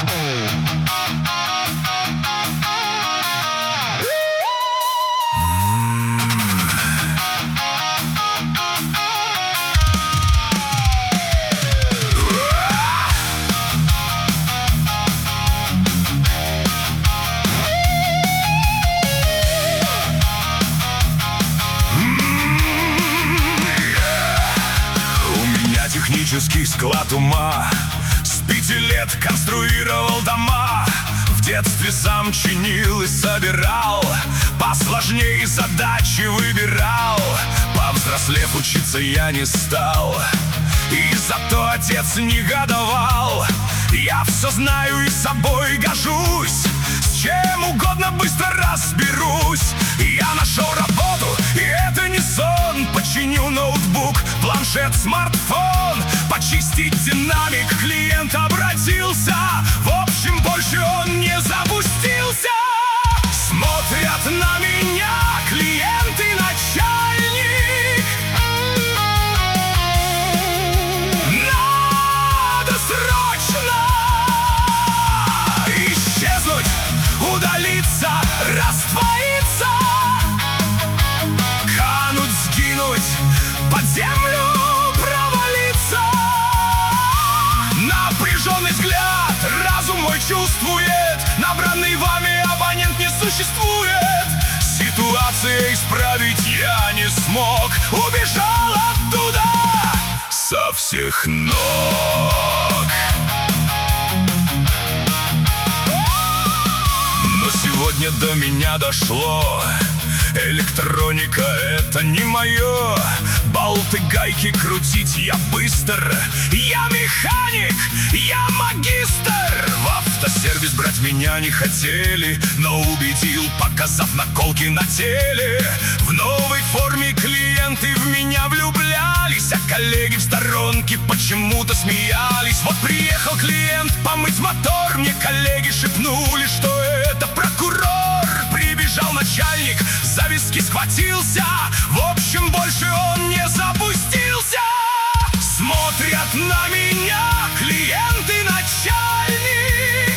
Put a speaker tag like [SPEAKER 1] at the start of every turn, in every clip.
[SPEAKER 1] Технический склад ума. С 5 лет конструировал дома. В детстве сам чинил и собирал. Посложнее задачи выбирал. Повзрослев, учиться я не стал. И зато отец негодовал. Я все знаю и собой горжусь. С чем угодно быстро разберусь. Я нашел работу, и это не сон. Починю ноутбук, планшет, смартфон. Почистить динамик, клиент обратился. В общем, больше он не запустился. Смотрят на меня клиент и начальник. Надо срочно исчезнуть, удалиться, раствориться, кануть, сгинуть, под землю провалиться. Напряженный взгляд, разум мой чувствует. Набранный вами абонент не существует. Ситуацию исправить я не смог. Убежал оттуда со всех ног. Но сегодня до меня дошло: электроника — это не мое. Болты, гайки крутить я быстр. Я механик, я магистр. В автосервис брать меня не хотели, но убедил, показав наколки на теле. В новой форме клиенты в меня влюблялись, а коллеги в сторонке почему-то смеялись. Вот приехал клиент помыть мотор, мне коллеги шепнули, что это прокурор. Прибежал начальник, за виски схватился. В общем, больше он не запустился. Смотрят на меня клиент и начальник.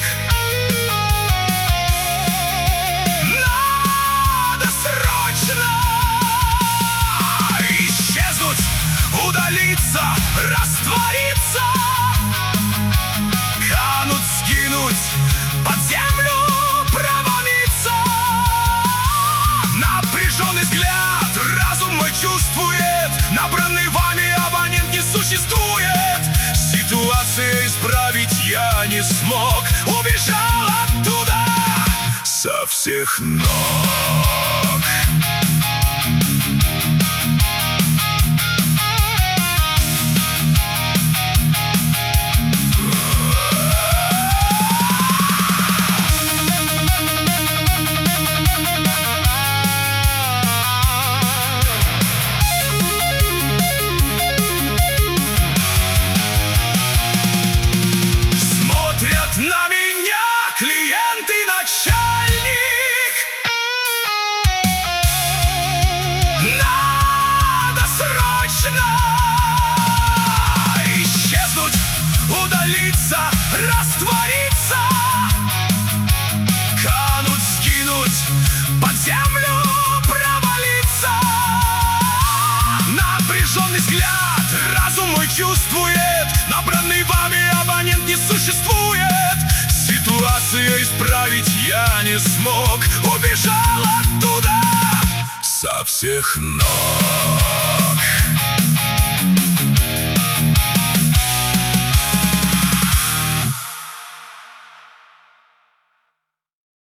[SPEAKER 1] Надо срочно исчезнуть, удалиться, раствориться, кануть, сгинуть, под землю провалиться. Напряженный взгляд, разум мой чувствует. Набранный вами абонент не существует. Ситуацию исправить я не смог. Убежал оттуда со всех ног. На меня клиент и начальник. Надо срочно исчезнуть, удалиться, раствориться, кануть, сгинуть, под землю провалиться. Напряженный взгляд, разум мой чувствует. Набранный вами абонент не существует. Ситуацию исправить я не смог. Убежал оттуда со всех ног.